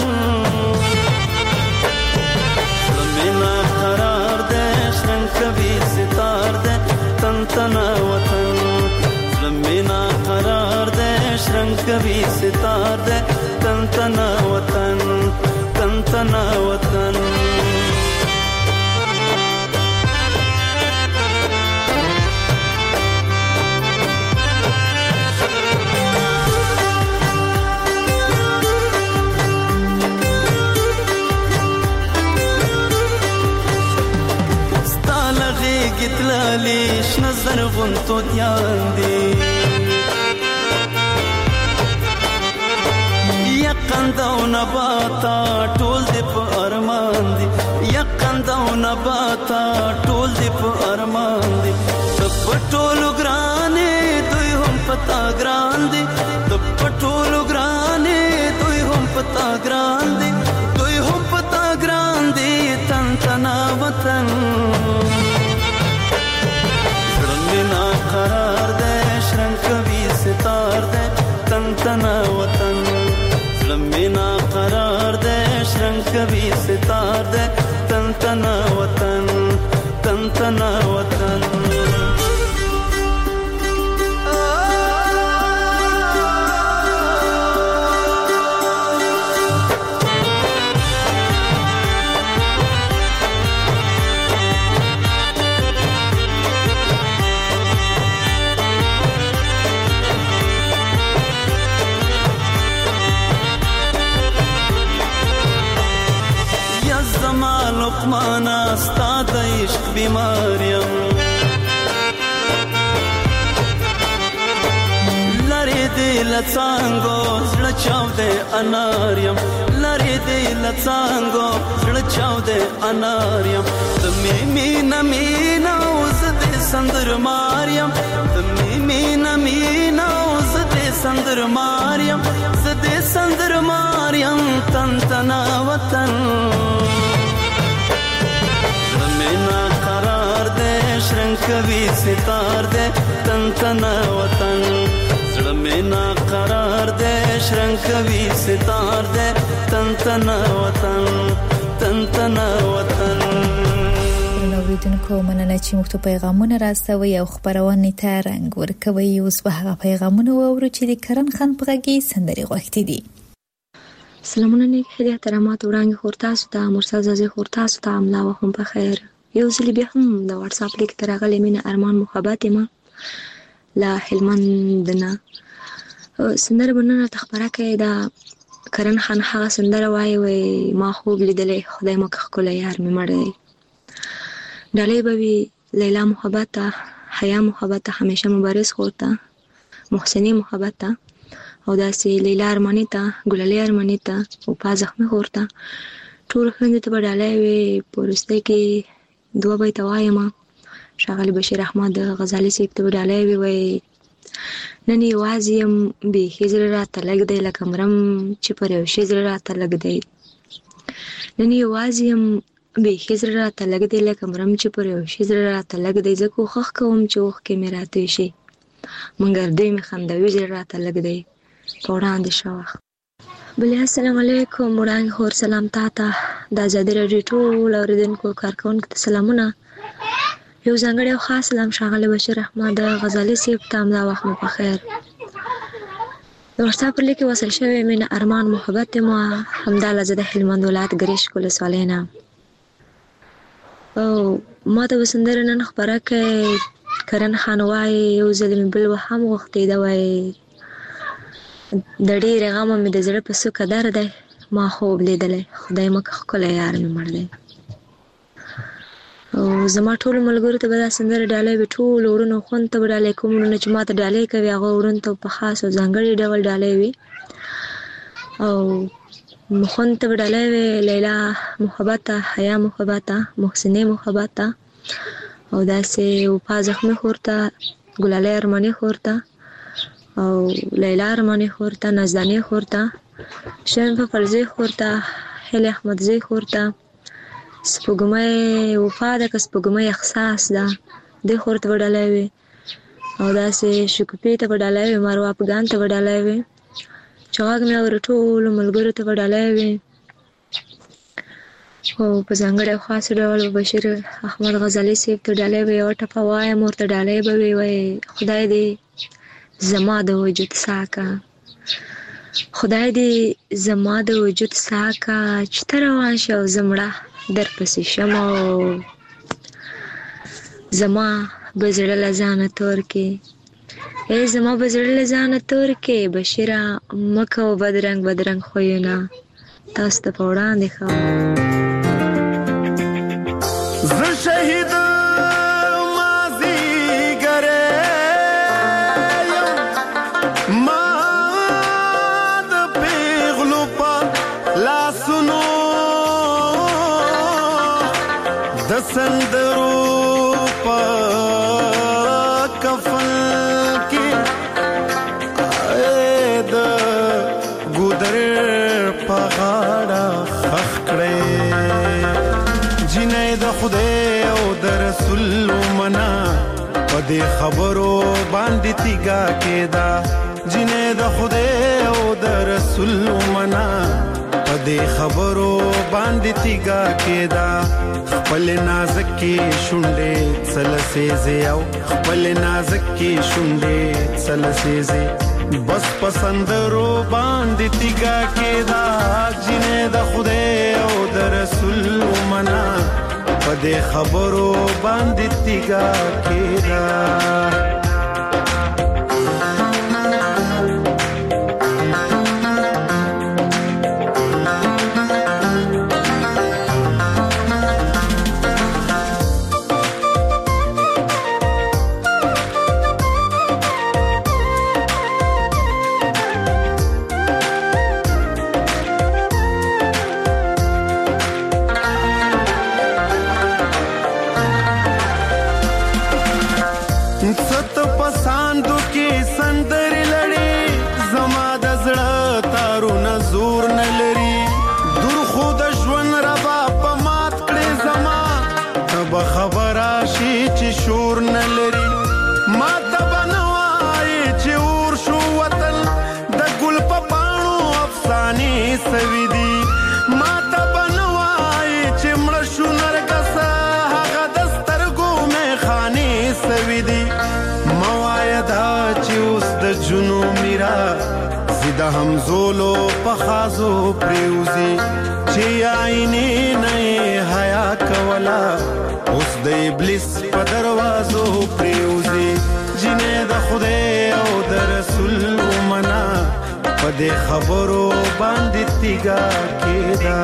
مینا قرار دے شرنگ کبھی ستار دے تن تنا وطن، مینا قرار دے شرنگ کبھی ستار دے تن تنا وطن، تن تنا وطن. تلالیش نظر غنتو دیان دی یقنده و نباتا ټول دی په ارمان دی، یقنده و نباتا ټول دی په ارمان دی، تب ټولو ګرانې د پتا ګران دي د پټولو ګرانې دوی هم پتا ګران دي دوی هم پتا ګران دي تن تنا وطن زړه قرار دې شرنګ کوي ستار دې تن تنا وطن زړه قرار دې شرنګ کوي ستار دې تن تنا وطن تن تنا وطن لقمانا ستا د عشق بیماریم لری دی لڅانګو زړه چاو د اناریم لری دی لڅانګو زړه چاو د اناریم د می مینا مینا اوس د سندر ماریم د می مینا مینا اوس د سندر ماریم ز د سندر ماریم تن تنا وطن قرار دے شرنگ کوي ستار دے تن تنا وطن زړه مې نا قرار دے شرنگ کوي ستار دے تن تنا وطن تن تنا وطن اوریدونکو مننه چې موږ ته پیغامونه راستوي او خبرونه ته رنګ ورکوي اوس به هغه پیغامونه وورو چې د کرن خان په غږی سندري غوښتي دي. سلامونه نیک هدیه احترامات وړاندې خورتا ستا مرسل زازي خورتا ستا املا وهم په خیر یو ځل بیا هم د واتس اپ لیک تر غلې مين ارمان محبت ما لا هلمند نه سندره بننه تخبره کې دا کرن خان هغه سندره وای وای ما خوب لیدلې خدای مکه خل یار مې مړې ډالې بوي لیلا محبت حیا محبت همیشه مبارز خورتا محسنی محبت او داسې لیلا ارمانی ته ګلالي ارمانی ته او پازخمه خورتا ټول خوند ته ډالې وي پرسته کې دوه بیت وایم شاغل بشیر احمد غزالی سیب ته ډالې وي وای نن یوازیم به هجر را تلګ دی لکه مرم چې پر یو شجر را تلګ دی نن یوازیم به هجر را تلګ دی لکه مرم چې پر یو شجر را تلګ دی زکو خخ کوم چې وخ کې میراته شي منګر دې می خندوي زر را تلګ دی پوراند شوخ بله السلام علیکم وړاندې خور سلام تاته د ازادي راډیو ټول اوریدونکو کارکونکو ته سلامونه یو ځانګړی او خاص سلام شاغله بشیر احمد غزالی سیب تام دا وخت مو په خیر د ورستا پر لیکي وصل شوی مين ارمان محبت ما همداله زده هلمند ولایت ګریش کول سوالینا او ما ته وسندر نن خبره کې کرن خانوای یو ظلم بل وهم وختي دا وای د ډېر غم مې د زړه په سکه در ده ما خوب لیدلې خدای مکه خل یار مې مړ دی او زما ټول ملګرو ته به دا سندره ډالۍ به ټول ورونو خون ته به ډالۍ کومونه چې ما ته ډالۍ کوي هغه ورون ته په خاص او ځانګړي ډول ډالۍ وي او خون ته به ډالۍ وي لیلا محبت حیا محبت محسنی محبت او داسې او پازخمه خورته ګلالي ارمانی خورته او لیلا ارمانی خورته نازدانی خورته شرم په فرزي خورته هله احمد زی خورته سپوږمۍ وفاده که سپوږمۍ احساس ده د خورته وډالای وي او داسې شکوپی ته وډالای وي مارو افغان ته وډالای وي چاغ مې ورټول ملګرو ته وډالای وي او په ځانګړي خاص ډول بشیر احمد غزالی سیب ته وډالای وي او ټپه وای مور ته وډالای وي وای خدای دې زما د وجود ساکا خدای دې زما د وجود ساکا چې تر روان شو زمړه در پسې شمو زما بزړه لزانه تور کې اے زما بزړه لزانه تور کې بشیره مکه بدرنګ بدرنګ خوینه تاسو ته وړاندې خو زه شهید مازی ګره ما د پیغلو په لاسونو د سندرو په کفن کې یخ کړې جنې د خدای او د رسول منا په دې خبرو باندې تیګا کېدا جنې د خدای او د رسول منا په دې خبرو باندې تیګا کېدا خپل نازکې شونډې څلسېزې او خپل نازکې شونډې څلسېزې بس پسندرو باندې تیګا کېدا جنې د خدای او د رسول منا په دې خبرو باندې تیګا کېدا د همزولو په خازو پریوزی چې آینه نه حیا کولا اوس د ابلیس په دروازو پریوزی جنې د خدای او د رسول منا په دې خبرو باندې تیګا کېدا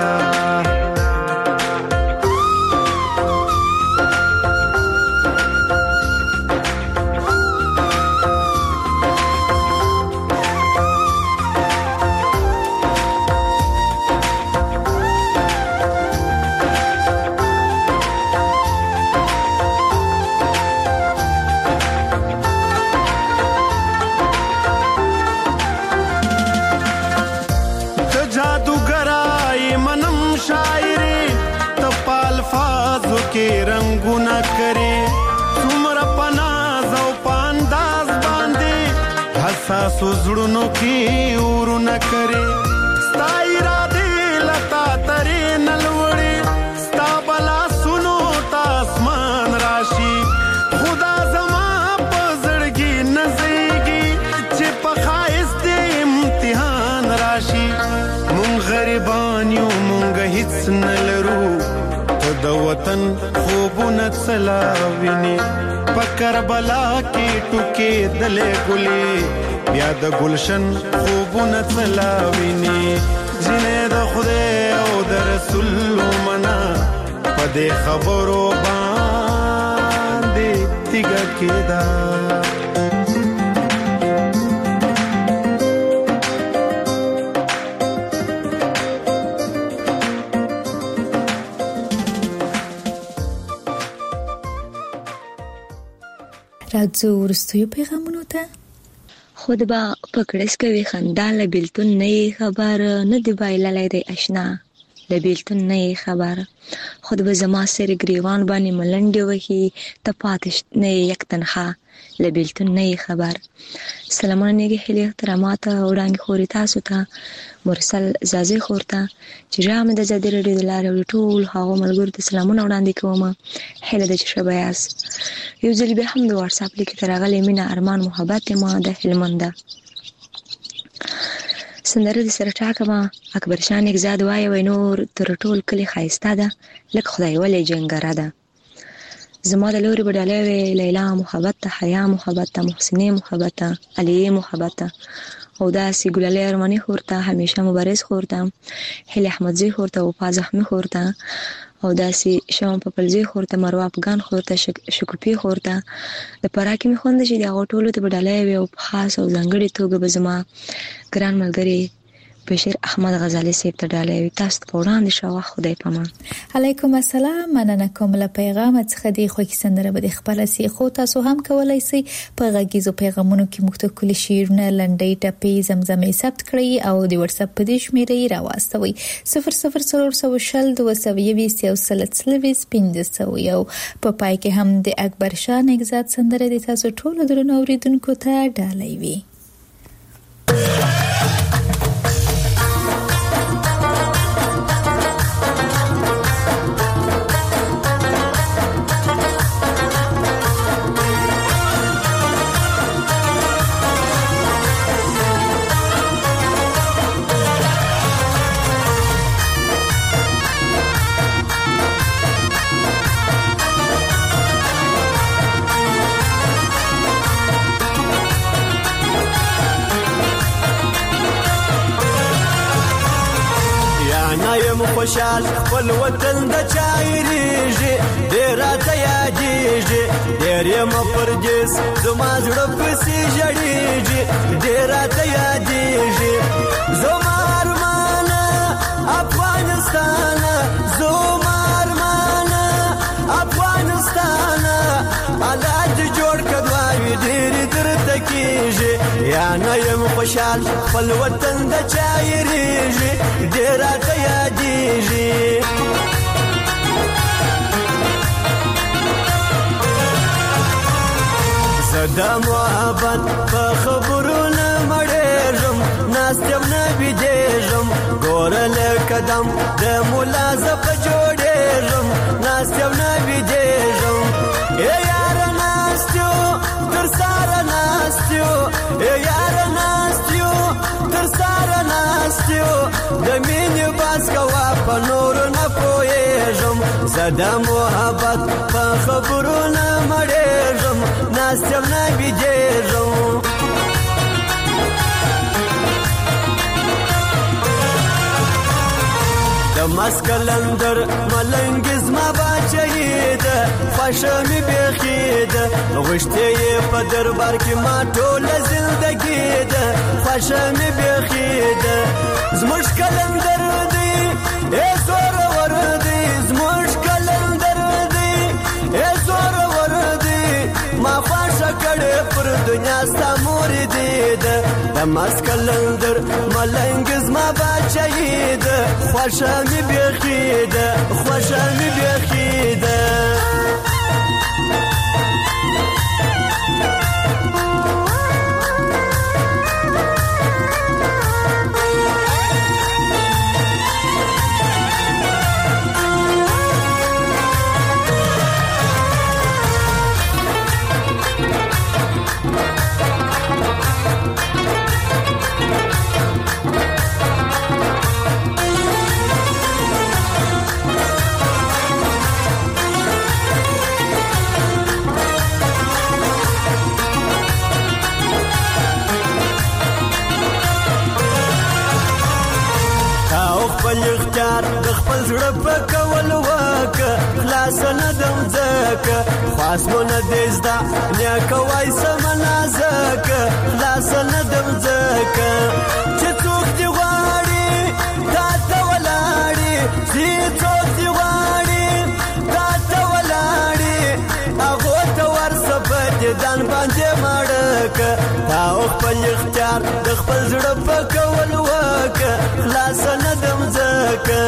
رنگونه کرے څومره پناز او پانداز باندې حساس زړونو کې ورونه کرے ستا اراده لتا ترې نلوړې ستا بلا سنو تاسمان راشي خدا زما په زړګي نزيږي چې په خایست امتحان راشي مونږ غریبان یو مونږ هیڅ نلرو د وطن خوبونه څلاویني په کربلا کې ټوکې دلې ګلې بیا د گلشن خوبونه څلاویني جنې د خدای او د رسول منا په دې خبرو باندې تیګا کېدا راځو ورستیو پیغامونو ته خود با پکړس کوي خندان له بیلتون نه خبر نه دی بایللای دی آشنا له بیلتون نه خبر خود به زما سر گریوان باندې ملنډي وهي ته پاتش نه یک تنها له بیلتون نه خبر سلامونه نیګه هلي احترامات وړاندې خوري تاسو ته مرسل زازي خورته چې رام د زدي رډي د لارې ټول هغه ملګرو ته سلامونه وړاندې کوم هله د شبياس یو ځل به هم د واتس اپ لیک ترغلې مینا ارمان محبت ما د هلمند سندره د سره ټاکما اکبر شان اگزاد وای وای نور تر ټول کلی خایسته ده لکه خدای ولې جنګره ده زما د لوري بډاله وی لیلا محبت حیا محبت محسنه محبت علی محبت او دا سی ګلالې ارمانی خورته همیشه مبارز خورته هله احمدزی خورته او پازحمی خورته او دا سی شوم په پلزی خورته مروا افغان خورته شکرپی خورته د پراکې می خوند شي دا غټولو ته بډاله وی او خاص او ځنګړي توګه به زما ګران ملګری بشیر احمد غزالی صاحب ته ډالۍ وي. تاسو ته وړاندې شوه. خدای پامان. علیکم السلام. مننه کوم له پیغام څخه دی خو کې سندره به خپل سي خو تاسو هم کولای شئ په غږیزو پیغامونو کې مختلف شیرونه لنډۍ ټپې زمزمې ثبت کړئ او د واتس اپ په دې شمیرې راوستوي صفر صفر څلور شل دوه سوه یویشت یو سل څلوېښت پنځه سوه یو. په پای کې هم د اکبر شاه نګزاد سندره د تاسو ټولو درنو اوریدونکو ته ډالۍ وي. خوشحال خپل وطن د چایریږي ډیر ته یادېږي ډیر یم پردیس زما زړه پسې ژړېږي ډیر ته یادېږي زما ارمان افغانستان زما ارمان افغانستان حالات جوړ کړوي ډیر درته کېږي یا نه یم خوشحال خپل وطن د چایریږي ډیر ته یادېږي زدا محبت په خبرونه مړېږم ناستم نه بيدېږم ګورل قدم د ملازه په جوړېږم ناستم نه بيدېږم ای یار ناستیو تر ساره ناستیو ای یار ناستیو تر ساره ناستیو د مینې باز کوا په نور نه پوهېږم زدا محبت په خبرونه مړېږم ناستم نه بيدېږم د مسکلندر ملنګز ما باچید خوښه مې بېخید غوښتې یې په دربار کې ما ټوله زندګي ده خوښه مې بېخید زموږ کلندر دی ای زورور دی زموږ کلندر دی ای زورور دی ما خوښه کړې پر دنیا ستا مورې دی ده د مسکلندر ملنګز ما باچید خوښه مې بېخید خوښه مې بېخید خپل اختیار د خپل زړه په کول وکه خلاص نه دم ځکه خاصونه دې زده نه کوي سمنازکه خلاص نه دم ځکه چې څوک دی غواړي تا ته ولاړي چې څوک دی غواړي تا ته ولاړي هغه ته ورسپه دې ځان باندې مړکه تا خپل اختیار د خپل زړه په کول وکه خلاص نه دم ځکه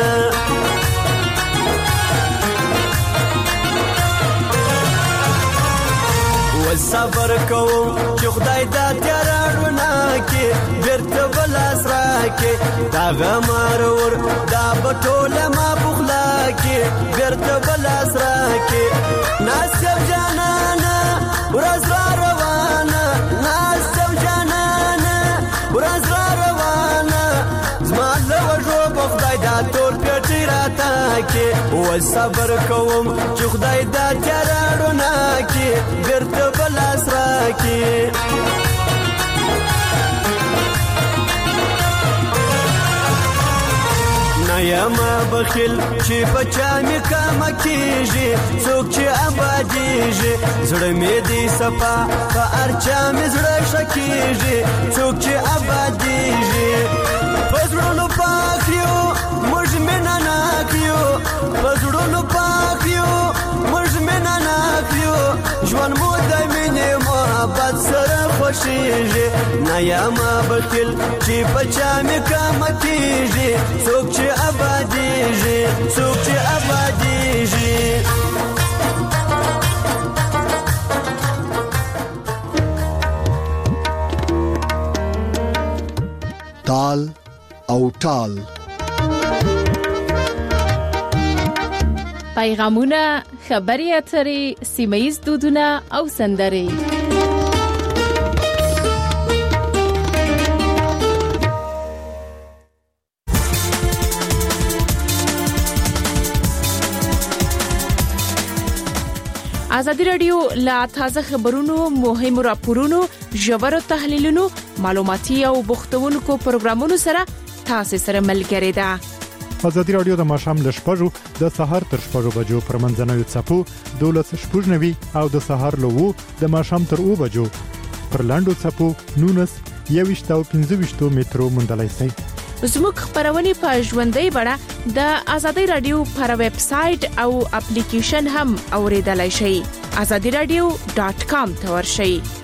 صبر کوم چې خدای دا تیارونه کې بیرته بلاس راکې دا غمارور دا بټوله ما بخلا کې بیرته بلاس راکې ناسم جانانا ورځ را روانه ناسم جانانا ورځ را روانه زما له وژو په خدای دا تور پیټی راته کې و صبر کوم چې خدای دا تیارونه کې بیرته بلاس راکې نایما بخیل چې بچا مې کام کېږي څوک چې آبادېږي زړه مې دې صفا په ارچا مې زړه شکېږي څوک چې آبادېږي پزړونو پاک یو موږ مینا ناکیو پزړونو پاک یو موږ مینا ناکیو ژوند مو د مینې محبت سره خوشیږي نه یم بخیل چې بچا مې کمتیږي څوک چې آبادیږي څوک چې آبادیږي تال او ټال پیغامونه خبري اترې سیمایي دودونه او سندرې ازادي رادیو لا تازه خبرونو مهمو راپورونو ژورو تحلیلونو معلوماتي او بوختونکو پروګرامونو سره تاسو سره ملګری ده. ازادي رادیو د ماشام ل شپږو د سهار تر شپږو بجو پر منځنوي چپو دولس شپږنوي او د سهار له وو د ماشام تر او بجو پر لاندو چپو نونس یويشت او پنځه مترو مندلای سي. زموږ خبرونه په ژوندۍ بڼه د ازادي رادیو پر ویب سټ او اپلیکیشن هم اوریدلای شئ. azadi radio dot com ته ورشئ.